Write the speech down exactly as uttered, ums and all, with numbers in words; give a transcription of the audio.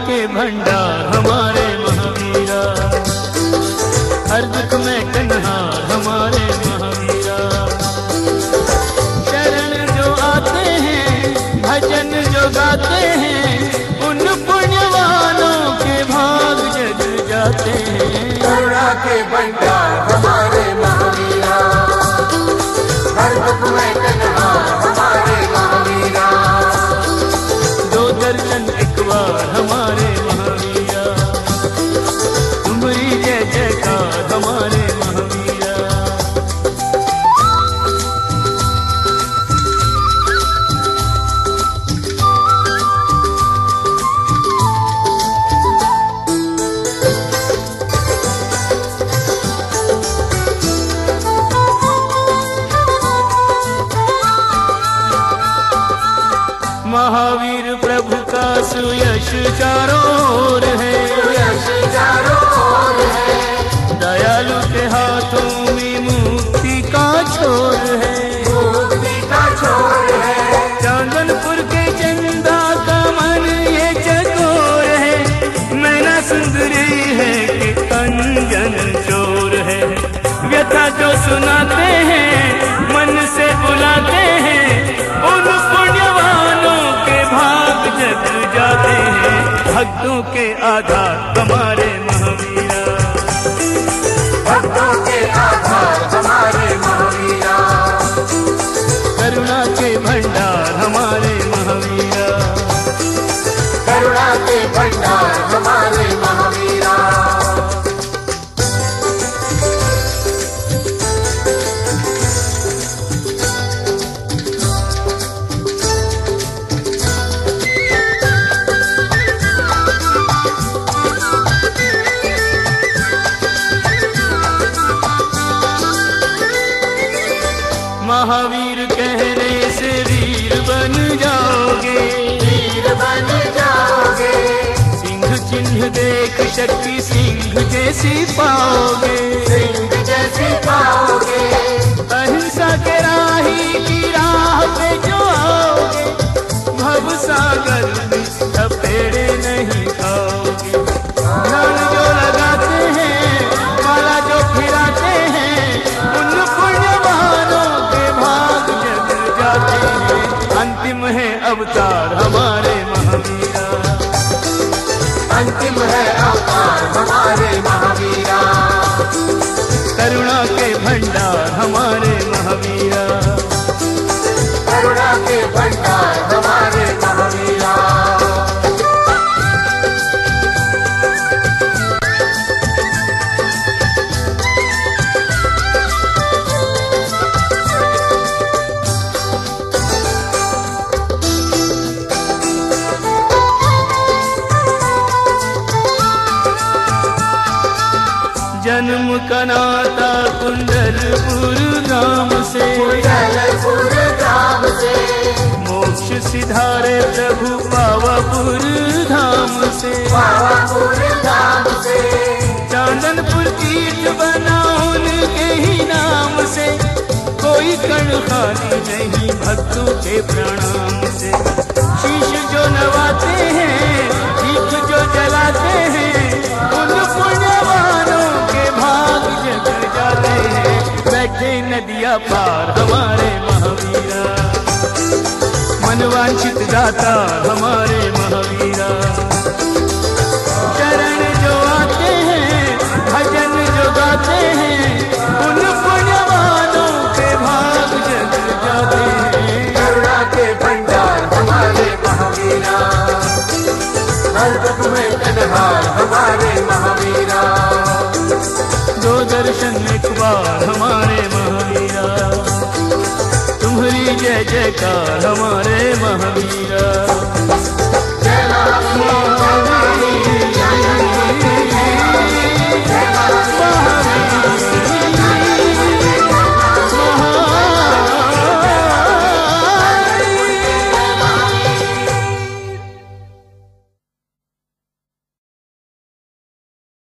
के भंडार हमारे महावीरा, हर दुख में कन्हार हमारे महावीरा। शरण जो आते हैं, भजन जो गाते हैं, उन पुण्यवानों के भाग जग जाते हैं। करुणा के भंडार हमारे महावीरा, हर दुख में कन्हार हमारे महावीरा। दो दर्शन एक बार हमारे महावीरा, तुम्हारी जय जयकार हमारे महावीरा। महावीर प्रभु का सुयश चारों ओर है, सुयश चारों ओर है। दयालु के हाथों में मुक्ति का छोर है, मुक्ति का छोर है। चांदनपुर के चंदा का मन ये चकोर है, मैना सुंदरी है कि अंजन चोर है। व्यथा जो सुनाते हैं, मन से बुलाते हैं, उन पुण्यवानों के भाग जग जाते हैं। भक्तों के आधार हमारे महावीरा, भक्तों के आधार हमारे महावीरा। करुणा के भंडार हमारे महावीरा, करुणा के भंडार हमारे महावीरा। महावीर कहने से वीर बन जाओगे, वीर बन जाओगे। सिंह चिन्ह देख शक्ति सिंह जैसी पाओगे, सिंह जैसी पाओगे। अहिंसा के राही की राह पे जो आओगे, भव सागर में थपेड़े नहीं खाओगे। ध्यान जो लगाते हैं, माला जो फिराते हैं, उन पुण्यवानों के भाग जग जाते हैं। अंतिम है अवतार हमारे महावीरा, अंतिम है अवतार हमारे महावीरा। करुणा के भंडार हमारे महावीरा, करुणा के भंडार हमारे महावीरा। जन्म का नाता कुंडलपुर गांव से, कुंडलपुर गांव से। मोक्ष सिधारे प्रभु पावापुर धाम से, पावापुर धाम से। चांदनपुर तीर्थ बना उनके ही नाम से, कोई कण खाली नहीं भक्तों के प्रणाम से। शीश जो नवाते हैं, दीप जो जलाते हैं, उन पुण्यवानों के भाग जग जाते हैं। बैठे नदिया पार हमारे महावीरा, मनवांछित दाता हमारे महावीरा। शरण जो आते हैं, भजन जो गाते हैं, उन पुण्यवानों के भाग जग जाते हैं। करुणा के भंडार हमारे महावीरा, हर दुख में कन्हार हमारे महावीरा। दो दर्शन एक बार हमारे महावीरा, तुम्हारी जय जयकार हमारे महावीरा। जय महावीर।